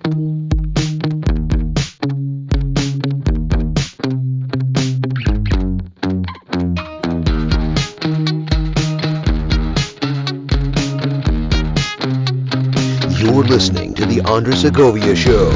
You're listening to The Andres Segovia Show.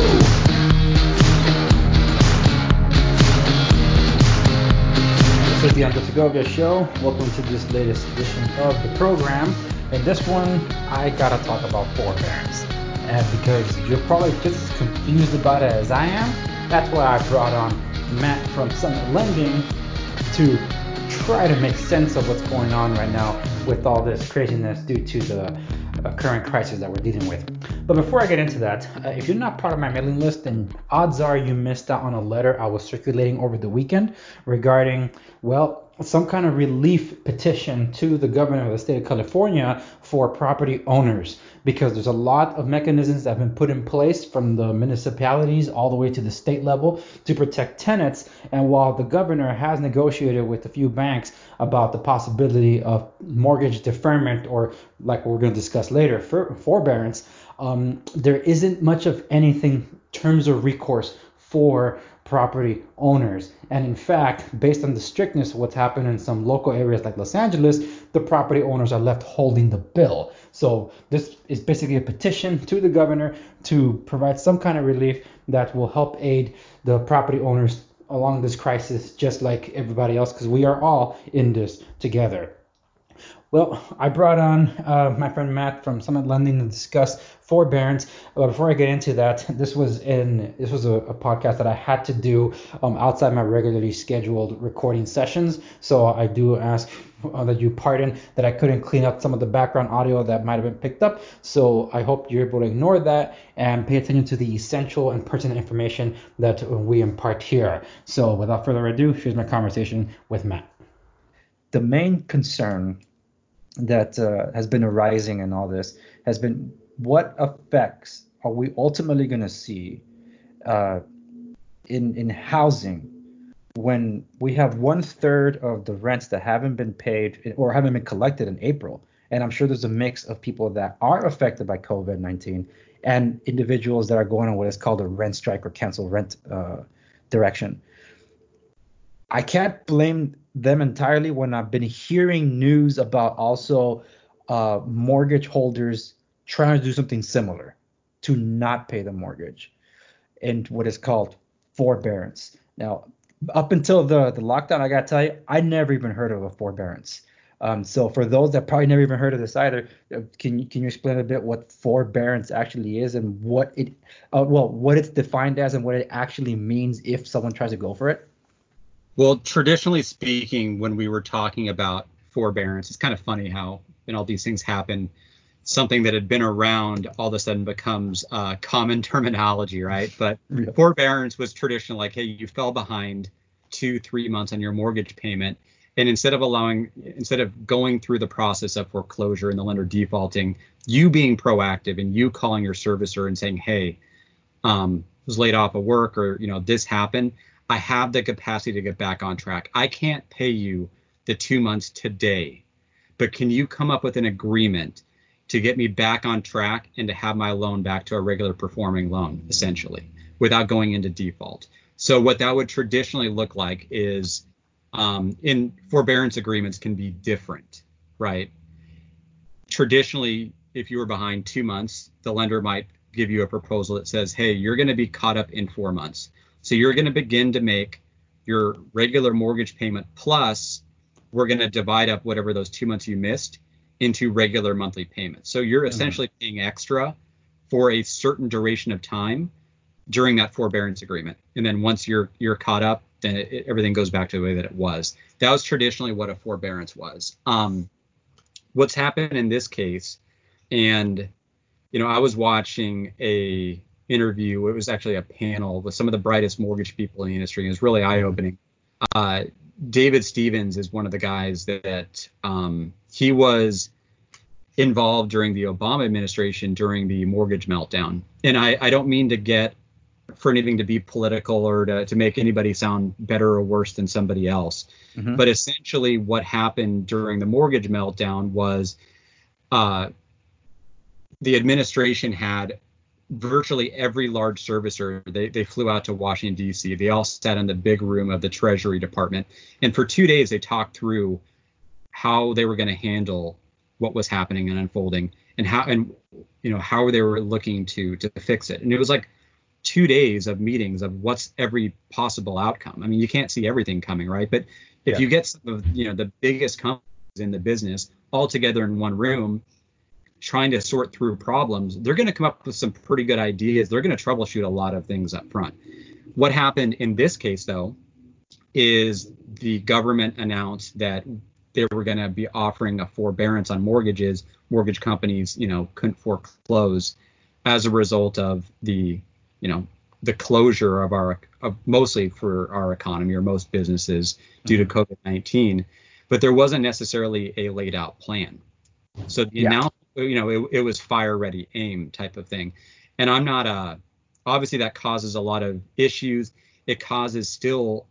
This is The Andres Segovia Show. Welcome to this latest edition of the program. In this one, I gotta talk about forbearance. And because you're probably just as confused about it as I am, that's why I brought on Matt from Summit Lending to try to make sense of what's going on right now with all this craziness due to the current crisis that we're dealing with. But before I get into that, if you're not part of my mailing list, then odds are you missed out on a letter I was circulating over the weekend regarding, well, some kind of relief petition to the governor of the state of California for property owners, because there's a lot of mechanisms that have been put in place from the municipalities all the way to the state level to protect tenants. And while the governor has negotiated with a few banks about the possibility of mortgage deferment, or like we're going to discuss later, forbearance, there isn't much of anything terms of recourse for property owners. And in fact, based on the strictness of what's happened in some local areas like Los Angeles, the property owners are left holding the bill. So this is basically a petition to the governor to provide some kind of relief that will help aid the property owners along this crisis, just like everybody else, because we are all in this together. Well, I brought on my friend Matt from Summit Lending to discuss forbearance. But before I get into that, this was a podcast that I had to do outside my regularly scheduled recording sessions. So I do ask that you pardon that I couldn't clean up some of the background audio that might have been picked up. So I hope you're able to ignore that and pay attention to the essential and pertinent information that we impart here. So without further ado, here's my conversation with Matt. The main concern that has been arising in all this has been, what effects are we ultimately going to see in housing when we have 1/3 of the rents that haven't been paid or haven't been collected in April? And I'm sure there's a mix of people that are affected by COVID-19 and individuals that are going on what is called a rent strike or cancel rent direction. I can't blame them entirely when I've been hearing news about also mortgage holders trying to do something similar to not pay the mortgage and what is called forbearance. Now, up until the lockdown, I got to tell you, I never even heard of a forbearance. So for those that probably never even heard of this either, can you explain a bit what forbearance actually is and what it's defined as and what it actually means if someone tries to go for it? Well, traditionally speaking, when we were talking about forbearance, it's kind of funny how all these things happen. Something that had been around all of a sudden becomes common terminology, right? But Yeah. Forbearance was traditional, like, hey, you fell behind 2-3 months on your mortgage payment. And instead of going through the process of foreclosure and the lender defaulting, you being proactive and you calling your servicer and saying, hey, was laid off of work, or, this happened. I have the capacity to get back on track. I can't pay you the 2 months today, but can you come up with an agreement to get me back on track and to have my loan back to a regular performing loan, essentially, without going into default? So what that would traditionally look like is, in forbearance agreements can be different, right? Traditionally, if you were behind 2 months, the lender might give you a proposal that says, hey, you're going to be caught up in 4 months. So you're going to begin to make your regular mortgage payment, plus we're going to divide up whatever those 2 months you missed into regular monthly payments. So you're essentially paying extra for a certain duration of time during that forbearance agreement. And then once you're caught up, then everything goes back to the way that it was. That was traditionally what a forbearance was. What's happened in this case, and I was watching a interview. It was actually a panel with some of the brightest mortgage people in the industry. It was really eye-opening. David Stevens is one of the guys that he was involved during the Obama administration during the mortgage meltdown. And I don't mean to get for anything to be political or to make anybody sound better or worse than somebody else. Mm-hmm. But essentially what happened during the mortgage meltdown was the administration had virtually every large servicer, they flew out to Washington, D.C. They all sat in the big room of the Treasury Department. And for 2 days, they talked through how they were going to handle what was happening and unfolding, and how they were looking to fix it. And it was like 2 days of meetings of what's every possible outcome. I mean, you can't see everything coming, right? But if you get some of the biggest companies in the business all together in one room, trying to sort through problems, they're going to come up with some pretty good ideas. They're going to troubleshoot a lot of things up front. What happened in this case, though, is the government announced that they were going to be offering a forbearance on mortgages. Mortgage companies, couldn't foreclose as a result of the closure of mostly for our economy or most businesses due to COVID-19. But there wasn't necessarily a laid out plan. So the announcement, it was fire ready aim type of thing. And I'm not obviously that causes a lot of issues. It causes still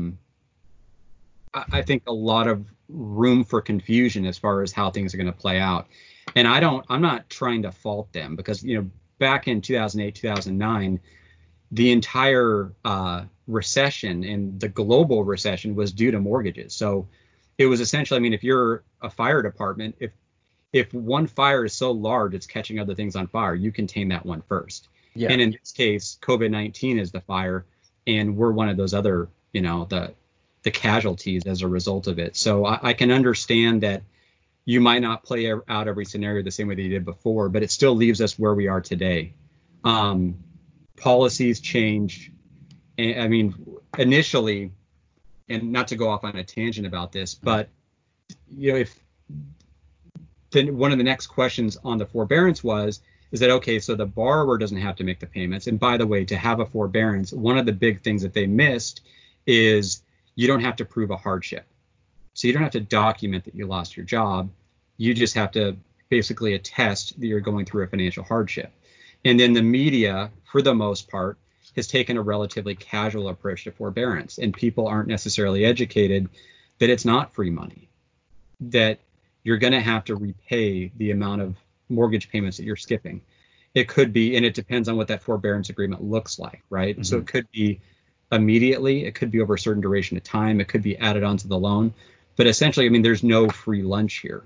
I think a lot of room for confusion as far as how things are going to play out. And I'm not trying to fault them, because back in 2008, 2009, the entire recession and the global recession was due to mortgages. So it was essentially, I mean, if you're a fire department, if one fire is so large it's catching other things on fire, you contain that one first. Yeah. And in this case, COVID-19 is the fire, and we're one of those other, the casualties as a result of it. So I can understand that you might not play out every scenario the same way that you did before, but it still leaves us where we are today. Policies change. I mean, initially, and not to go off on a tangent about this, but if then one of the next questions on the forbearance is that, okay, so the borrower doesn't have to make the payments. And by the way, to have a forbearance, one of the big things that they missed is you don't have to prove a hardship. So you don't have to document that you lost your job. You just have to basically attest that you're going through a financial hardship. And then the media, for the most part, has taken a relatively casual approach to forbearance. And people aren't necessarily educated that it's not free money, that you're going to have to repay the amount of mortgage payments that you're skipping. It could be, and it depends on what that forbearance agreement looks like, right? Mm-hmm. So it could be immediately, it could be over a certain duration of time, it could be added onto the loan. But essentially, I mean, there's no free lunch here.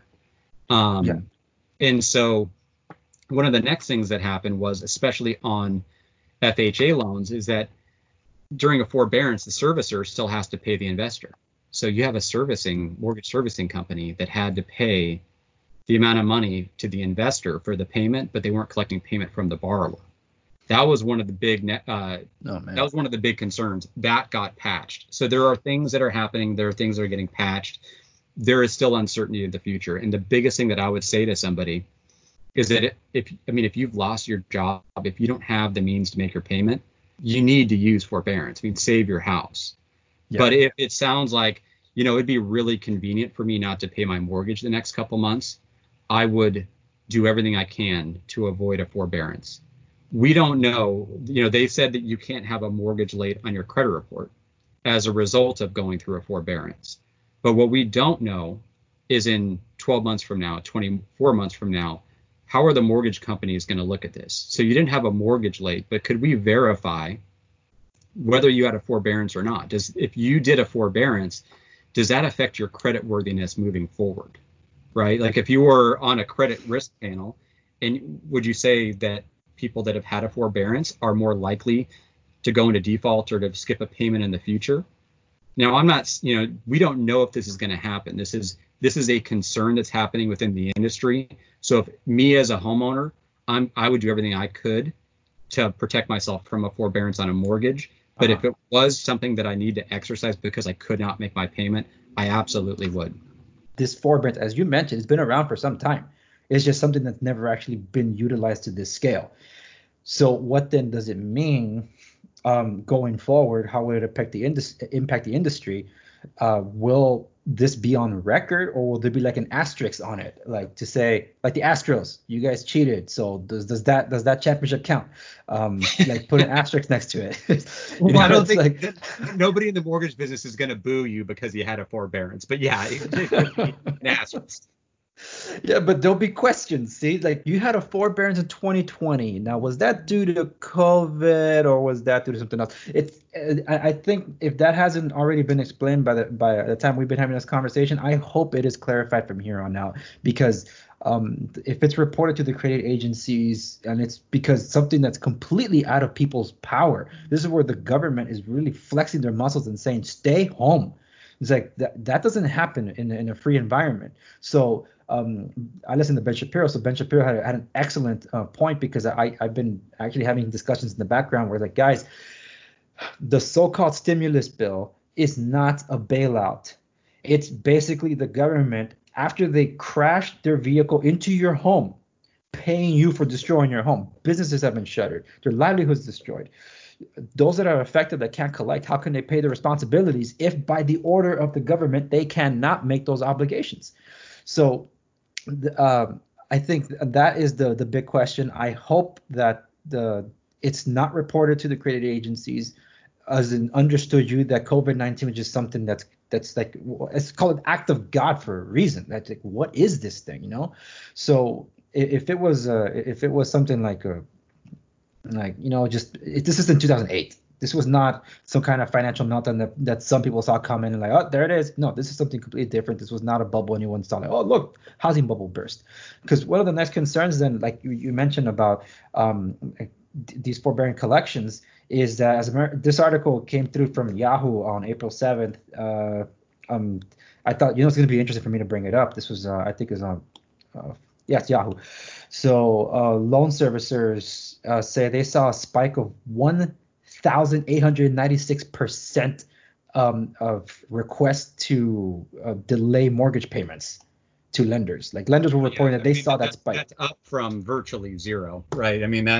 And so one of the next things that happened was, especially on FHA loans, is that during a forbearance, the servicer still has to pay the investor. So you have a mortgage servicing company that had to pay the amount of money to the investor for the payment, but they weren't collecting payment from the borrower. That was one of the big that was one of the big concerns. That got patched. So there are things that are happening. There are things that are getting patched. There is still uncertainty in the future. And the biggest thing that I would say to somebody is that if you've lost your job, if you don't have the means to make your payment, you need to use forbearance. I mean, save your house. Yeah. But if it sounds like, it'd be really convenient for me not to pay my mortgage the next couple months, I would do everything I can to avoid a forbearance. We don't know, they said that you can't have a mortgage late on your credit report as a result of going through a forbearance. But what we don't know is in 12 months from now, 24 months from now, how are the mortgage companies going to look at this? So you didn't have a mortgage late, but could we verify whether you had a forbearance or not? If you did a forbearance, does that affect your credit worthiness moving forward? Right? Like if you were on a credit risk panel, and would you say that people that have had a forbearance are more likely to go into default or to skip a payment in the future? Now, I'm not, we don't know if this is going to happen. This is a concern that's happening within the industry. So if me as a homeowner, I would do everything I could to protect myself from a forbearance on a mortgage. But if it was something that I need to exercise because I could not make my payment, I absolutely would. This forbearance, as you mentioned, has been around for some time. It's just something that's never actually been utilized to this scale. So what then does it mean going forward? How will it impact the industry? Will this be on record, or will there be like an asterisk on it, like to say, like the Astros, you guys cheated, so does that championship count? Like put an asterisk next to it. Well, I don't think nobody in the mortgage business is going to boo you because you had a forbearance, but yeah, it could be an asterisk. Yeah, but there'll be questions. See, like you had a forbearance in 2020. Now, was that due to COVID or was that due to something else? I think if that hasn't already been explained by the time we've been having this conversation, I hope it is clarified from here on out because if it's reported to the credit agencies and it's because something that's completely out of people's power, this is where the government is really flexing their muscles and saying, stay home. It's like that doesn't happen in a free environment. So I listened to Ben Shapiro. So Ben Shapiro had an excellent point because I've been actually having discussions in the background where like, guys, the so-called stimulus bill is not a bailout. It's basically the government, after they crashed their vehicle into your home, paying you for destroying your home. Businesses have been shuttered. Their livelihoods destroyed. Those that are affected that can't collect, how can they pay their responsibilities if by the order of the government they cannot make those obligations? So I think that is the big question. I hope that it's not reported to the credit agencies as in understood you that COVID-19 is just something that's like it's called an act of God for a reason. That's like, what is this thing, you know? So if it was something like this is in 2008. This was not some kind of financial meltdown that some people saw coming and like, oh, there it is. No, this is something completely different. This was not a bubble anyone saw like, oh, look, housing bubble burst. Because one of the next concerns then, like you mentioned about these forbearing collections, is that this article came through from Yahoo on April 7th. I thought, it's going to be interesting for me to bring it up. This was, I think, is on, it's Yahoo. So loan servicers say they saw a spike of 1,896% of requests to delay mortgage payments to lenders. Like lenders were reporting that they saw that spike. That's up from virtually zero, right? I mean,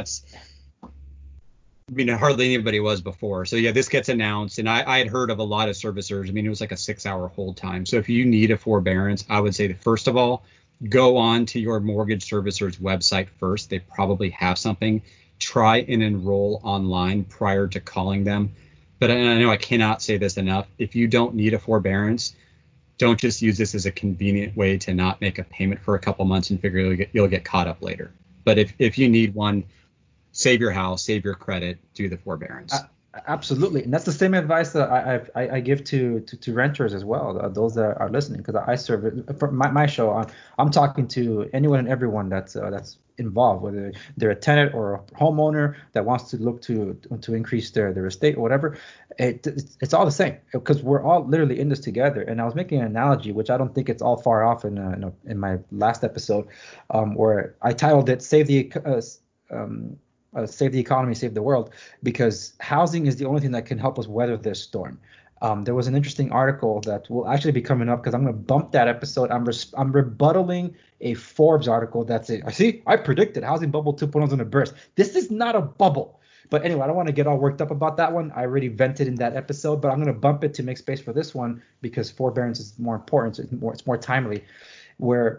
hardly anybody was before. So yeah, this gets announced, and I had heard of a lot of servicers. I mean, it was like a 6-hour hold time. So if you need a forbearance, I would say that first of all, go on to your mortgage servicer's website first. They probably have something. Try and enroll online prior to calling them. But I know I cannot say this enough. If you don't need a forbearance, don't just use this as a convenient way to not make a payment for a couple months and figure you'll get caught up later. But if you need one, save your house, save your credit, do the forbearance. Absolutely, and that's the same advice that I give to renters as well, those that are listening, because I serve for my show. I'm talking to anyone and everyone that's involved, whether they're a tenant or a homeowner that wants to look to increase their estate or whatever. It's all the same because we're all literally in this together. And I was making an analogy, which I don't think it's all far off in my last episode, where I titled it "Save the Economy, Save the World," because housing is the only thing that can help us weather this storm. There was an interesting article that will actually be coming up because I'm going to bump that episode. I'm rebuttaling a Forbes article that's it. I predicted housing bubble 2.0 is going to burst. This is not a bubble. But anyway, I don't want to get all worked up about that one. I already vented in that episode, but I'm going to bump it to make space for this one because forbearance is more important. So it's more timely. Where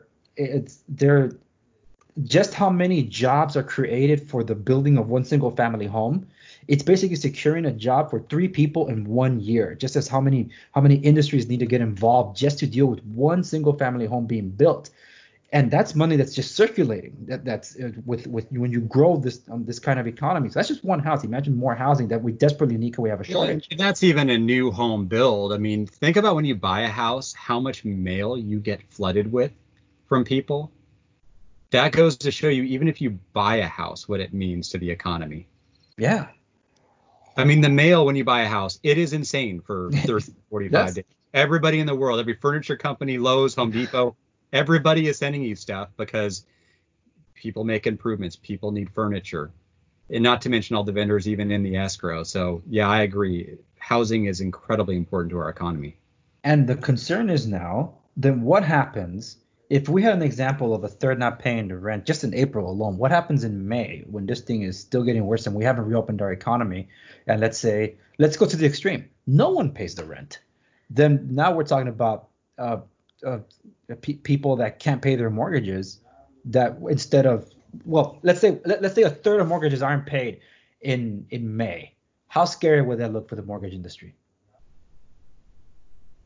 just how many jobs are created for the building of one single family home. It's basically securing a job for 3 people in 1 year, just as how many industries need to get involved just to deal with one single family home being built. And that's money that's just circulating. That's with when you grow this kind of economy. So that's just one house. Imagine more housing that we desperately need because we have a shortage. And that's even a new home build. I mean, think about when you buy a house, how much mail you get flooded with from people. That goes to show you, even if you buy a house, what it means to the economy. Yeah. I mean, the mail when you buy a house, it is insane for 30, 45 Yes. days. Everybody in the world, every furniture company, Lowe's, Home Depot, everybody is sending you stuff because people make improvements. People need furniture. And not to mention all the vendors, even in the escrow. So, yeah, I agree. Housing is incredibly important to our economy. And the concern is now, then what happens if we had an example of a third not paying the rent just in April alone? What happens in May when this thing is still getting worse and we haven't reopened our economy? And let's go to the extreme. No one pays the rent. Then now we're talking about people that can't pay their mortgages. That instead of let's say a third of mortgages aren't paid in May. How scary would that look for the mortgage industry?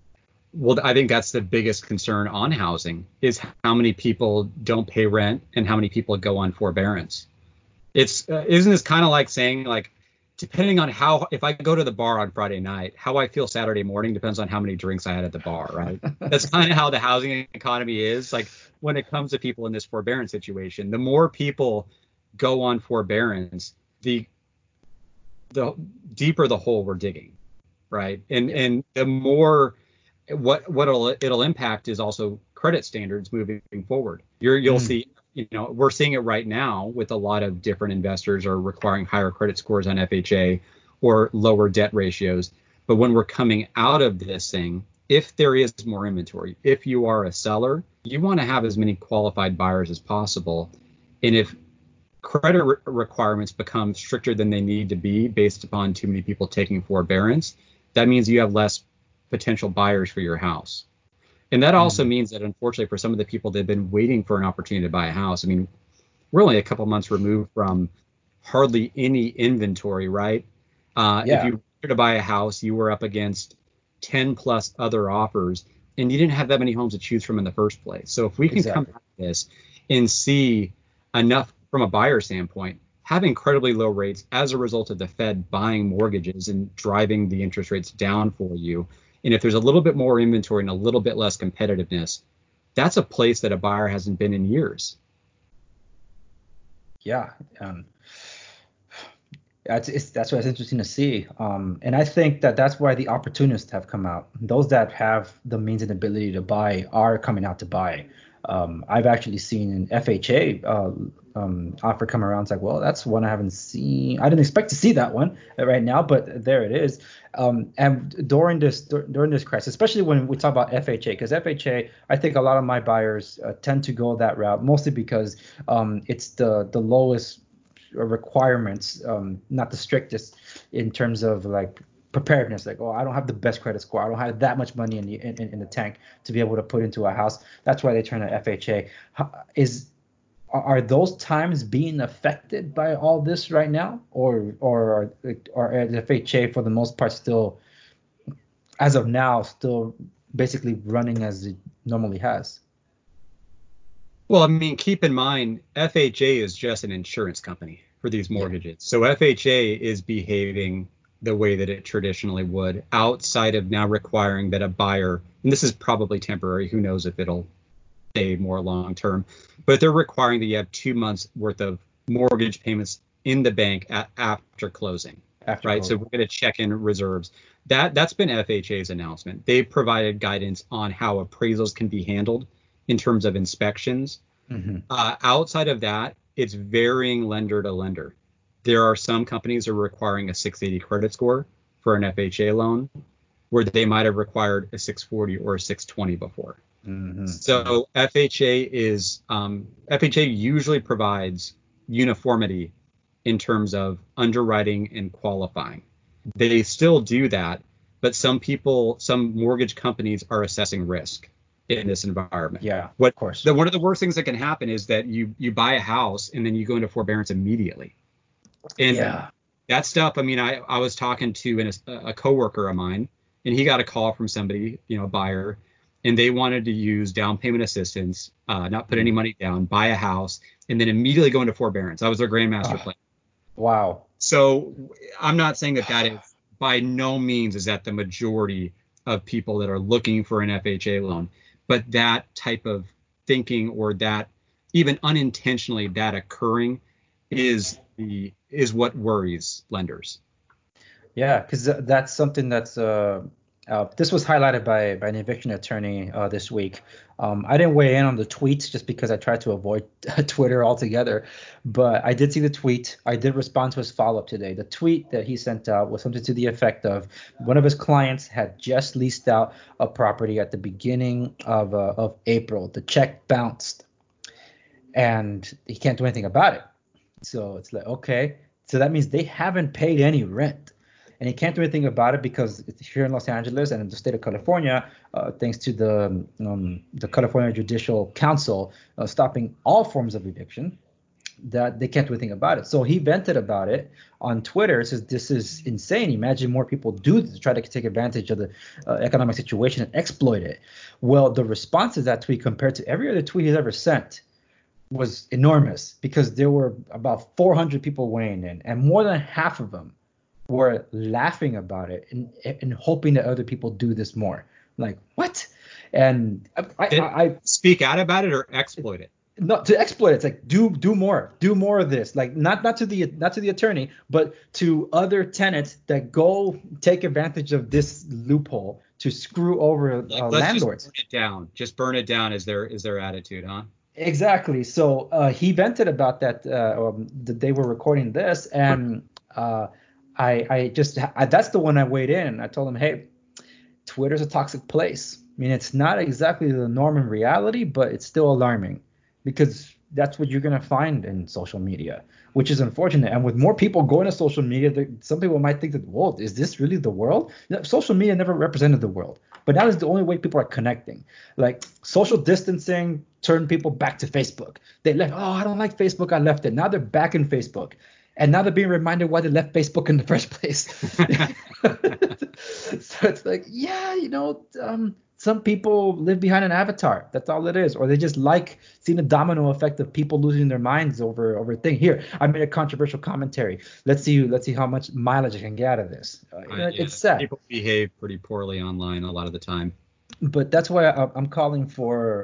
Well, I think that's the biggest concern on housing is how many people don't pay rent and how many people go on forbearance. It's isn't this kind of like saying like depending on how if I go to the bar on Friday night, how I feel Saturday morning depends on how many drinks I had at the bar, right? That's kind of how the housing economy is. Like when it comes to people in this forbearance situation, the more people go on forbearance, the deeper the hole we're digging, right? And the more it'll impact is also credit standards moving forward. You'll see, we're seeing it right now with a lot of different investors are requiring higher credit scores on FHA or lower debt ratios. But when we're coming out of this thing, if there is more inventory, if you are a seller, you want to have as many qualified buyers as possible. And if credit requirements become stricter than they need to be based upon too many people taking forbearance, that means you have less potential buyers for your house. And that also means that, unfortunately, for some of the people that have been waiting for an opportunity to buy a house, I mean, we're only a couple months removed from hardly any inventory, right? If you wanted to buy a house, you were up against 10 plus other offers, and you didn't have that many homes to choose from in the first place. So if we can come out of this and see enough from a buyer standpoint, have incredibly low rates as a result of the Fed buying mortgages and driving the interest rates down for you, and if there's a little bit more inventory and a little bit less competitiveness, that's a place that a buyer hasn't been in years. Yeah. That's what's interesting to see. And I think that's why the opportunists have come out. Those that have the means and ability to buy are coming out to buy. I've actually seen an FHA offer come around. It's like, well, that's one I haven't seen. I didn't expect to see that one right now, but there it is. And during this crisis, especially when we talk about FHA, because FHA, I think a lot of my buyers tend to go that route, mostly because it's the lowest requirements, not the strictest in terms of like preparedness. Like, oh, I don't have the best credit score. I don't have that much money in the tank to be able to put into a house. That's why they turn to FHA. Are those times being affected by all this right now, or FHA for the most part still, as of now, still basically running as it normally has? Well, I mean, keep in mind, FHA is just an insurance company for these mortgages. So FHA is behaving the way that it traditionally would, outside of now requiring that a buyer, and this is probably temporary, who knows if it'll stay more long term, but they're requiring that you have 2 months worth of mortgage payments in the bank after closing. So we're going to check in reserves. That's been FHA's announcement. They've provided guidance on how appraisals can be handled in terms of inspections. Outside of that, it's varying lender to lender. There are some companies that are requiring a 680 credit score for an FHA loan, where they might have required a 640 or a 620 before. So FHA usually provides uniformity in terms of underwriting and qualifying. They still do that, but some mortgage companies are assessing risk in this environment. Of course. One of the worst things that can happen is that you buy a house and then you go into forbearance immediately. And that stuff, I mean, I was talking to a coworker of mine, and he got a call from somebody, a buyer, and they wanted to use down payment assistance, not put any money down, buy a house, and then immediately go into forbearance. That was their grandmaster plan. Wow. So I'm not saying that is by no means is that the majority of people that are looking for an FHA loan, but that type of thinking, or that even unintentionally that occurring, is what worries lenders. Yeah, because that's something that's this was highlighted by an eviction attorney this week. I didn't weigh in on the tweet just because I tried to avoid Twitter altogether, but I did see the tweet. I did respond to his follow-up today. The tweet that he sent out was something to the effect of one of his clients had just leased out a property at the beginning of April. The check bounced, and he can't do anything about it. So it's like, okay, so that means they haven't paid any rent. And he can't do anything about it because it's here in Los Angeles and in the state of California, thanks to the California Judicial Council stopping all forms of eviction, that they can't do anything about it. So he vented about it on Twitter. Says this is insane. Imagine more people do this, try to take advantage of the economic situation and exploit it. Well, the response to that tweet compared to every other tweet he's ever sent was enormous, because there were about 400 people weighing in, and more than half of them were laughing about it and hoping that other people do this more. Like, what? And I speak out about it or exploit it. Not to exploit it. It's like do more of this. Like not to the attorney, but to other tenants that go take advantage of this loophole to screw over landlords. Just burn it down is their attitude, huh? Exactly. So he vented about that the day we're recording this, and that's the one I weighed in. I told him, hey, Twitter's a toxic place. I mean, it's not exactly the norm in reality, but it's still alarming, because that's what you're going to find in social media, which is unfortunate. And with more people going to social media, some people might think that, whoa, is this really the world? Social media never represented the world, but now is the only way people are connecting. Like social distancing turned people back to Facebook. They left, oh, I don't like Facebook, I left it. Now they're back in Facebook. And now they're being reminded why they left Facebook in the first place. So it's like, yeah, some people live behind an avatar. That's all it is. Or they just like seeing the domino effect of people losing their minds over a thing. Here, I made a controversial commentary. Let's see how much mileage I can get out of this. It's sad. People behave pretty poorly online a lot of the time. But that's why I'm calling for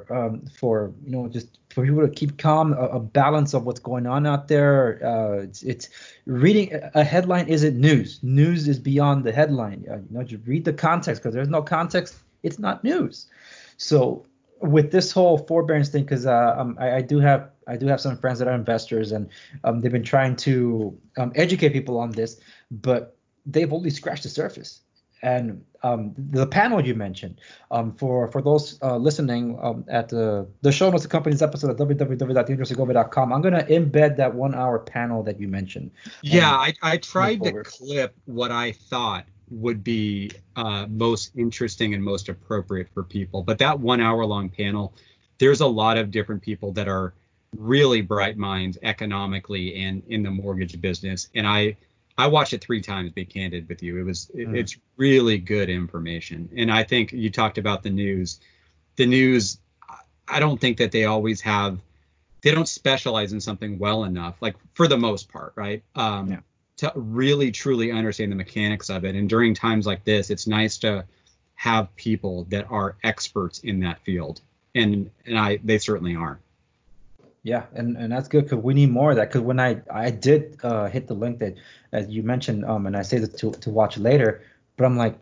just for people to keep calm, a balance of what's going on out there. It's reading a headline isn't news. News is beyond the headline. Just read the context, because there's no context, it's not news. So with this whole forbearance thing, because I do have some friends that are investors, and they've been trying to educate people on this, but they've only scratched the surface. And the panel you mentioned, for those listening at the show notes accompanying this episode at www.theandresegovia.com, I'm going to embed that 1 hour panel that you mentioned. Yeah, I tried to clip what I thought would be most interesting and most appropriate for people. But that 1 hour long panel, there's a lot of different people that are really bright minds economically and in the mortgage business. And I watched it 3 times, to be candid with you. It's really good information. And I think you talked about the news. The news, I don't think that they always they don't specialize in something well enough, like for the most part, right? To really truly understand the mechanics of it. And during times like this, it's nice to have people that are experts in that field. And they certainly are. Yeah, and that's good, because we need more of that. Because when I did hit the link that as you mentioned, and I say that to watch later, but I'm like,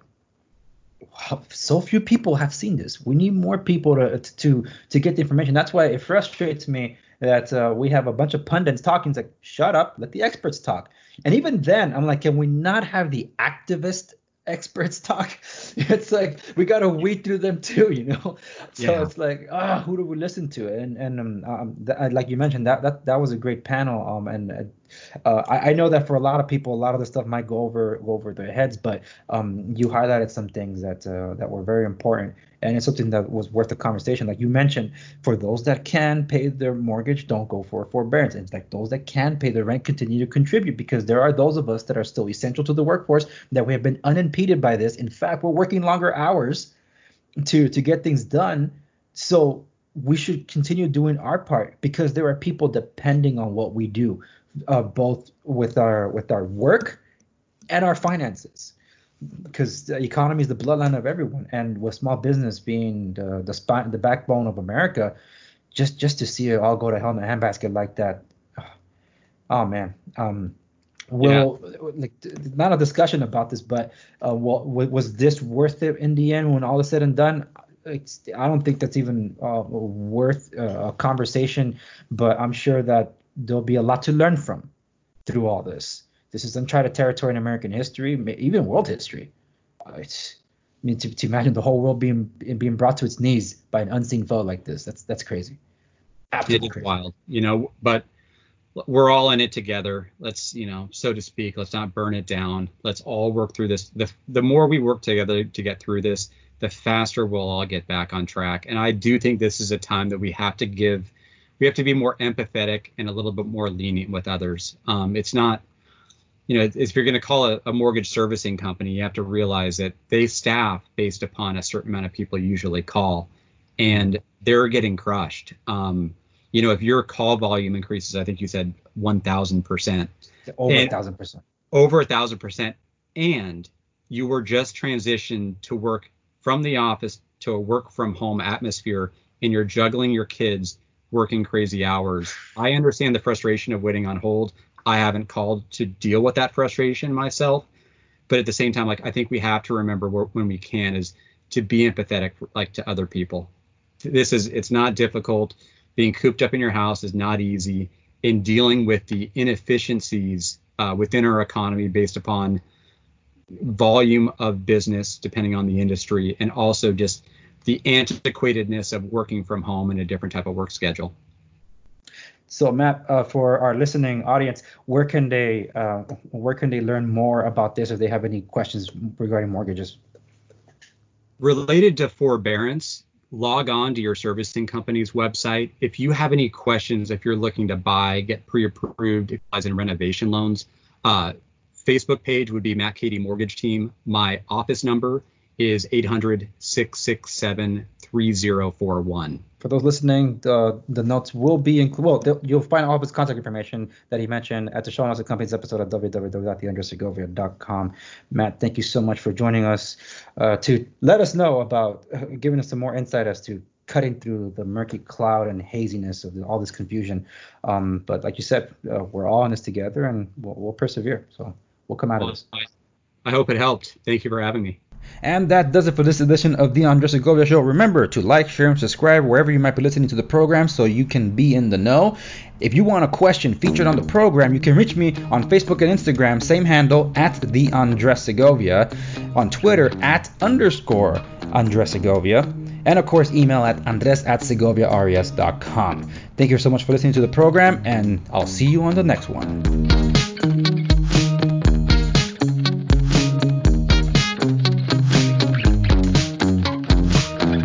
wow, so few people have seen this. We need more people to get the information. That's why it frustrates me that we have a bunch of pundits talking. It's like, shut up, let the experts talk. And even then, I'm like, can we not have the activist experts talk? It's like we got to weed through them too, So It's like, who do we listen to? And like you mentioned, that was a great panel. And I know that for a lot of people, a lot of the stuff might go over their heads, but you highlighted some things that were very important, and it's something that was worth the conversation. Like you mentioned, for those that can pay their mortgage, don't go for forbearance. And it's like those that can pay their rent, continue to contribute, because there are those of us that are still essential to the workforce that we have been unimpeded by this. In fact, we're working longer hours to get things done. So we should continue doing our part, because there are people depending on what we do, both with our work and our finances, because the economy is the bloodline of everyone. And with small business being the backbone of America, just to see it all go to hell in a handbasket like that. Oh man. Like not a discussion about this, but was this worth it in the end when all is said and done? I don't think that's even worth a conversation, but I'm sure that there'll be a lot to learn from through all this. This is uncharted territory in American history, even world history. To imagine the whole world being brought to its knees by an unseen foe like this, that's crazy. Absolutely crazy. Wild, but we're all in it together. Let's, so to speak, let's not burn it down. Let's all work through this. The more we work together to get through this, the faster we'll all get back on track. And I do think this is a time that we have to give we have to be more empathetic and a little bit more lenient with others. It's not, if you're going to call a mortgage servicing company, you have to realize that they staff based upon a certain amount of people you usually call, and they're getting crushed. If your call volume increases, I think you said 1,000%. Over 1,000%. Over 1,000%. And you were just transitioned to work from the office to a work from home atmosphere, and you're juggling your kids, working crazy hours. I understand the frustration of waiting on hold. I haven't called to deal with that frustration myself. But at the same time, I think we have to remember when we can is to be empathetic, to other people. It's not difficult. Being cooped up in your house is not easy. In dealing with the inefficiencies within our economy based upon volume of business, depending on the industry, and also just the antiquatedness of working from home and a different type of work schedule. So Matt, for our listening audience, where can they learn more about this if they have any questions regarding mortgages? Related to forbearance, log on to your servicing company's website. If you have any questions, if you're looking to buy, get pre-approved, as in renovation loans, Facebook page would be Matt Cady Mortgage Team. My office number is 800-667-3041. For those listening, the notes will be included. You'll find all of his contact information that he mentioned at the show notes of the company's episode at www.theandressegovia.com. Matt, thank you so much for joining us to let us know about giving us some more insight as to cutting through the murky cloud and haziness of all this confusion. But like you said, we're all in this together, and we'll persevere. So we'll come out of this. I hope it helped. Thank you for having me. And that does it for this edition of the Andres Segovia Show. Remember to like, share, and subscribe wherever you might be listening to the program so you can be in the know. If you want a question featured on the program, you can reach me on Facebook and Instagram, same handle, at the Andres Segovia, on Twitter, @_Andres Segovia, and of course, email at andres@segoviares.com. Thank you so much for listening to the program, and I'll see you on the next one.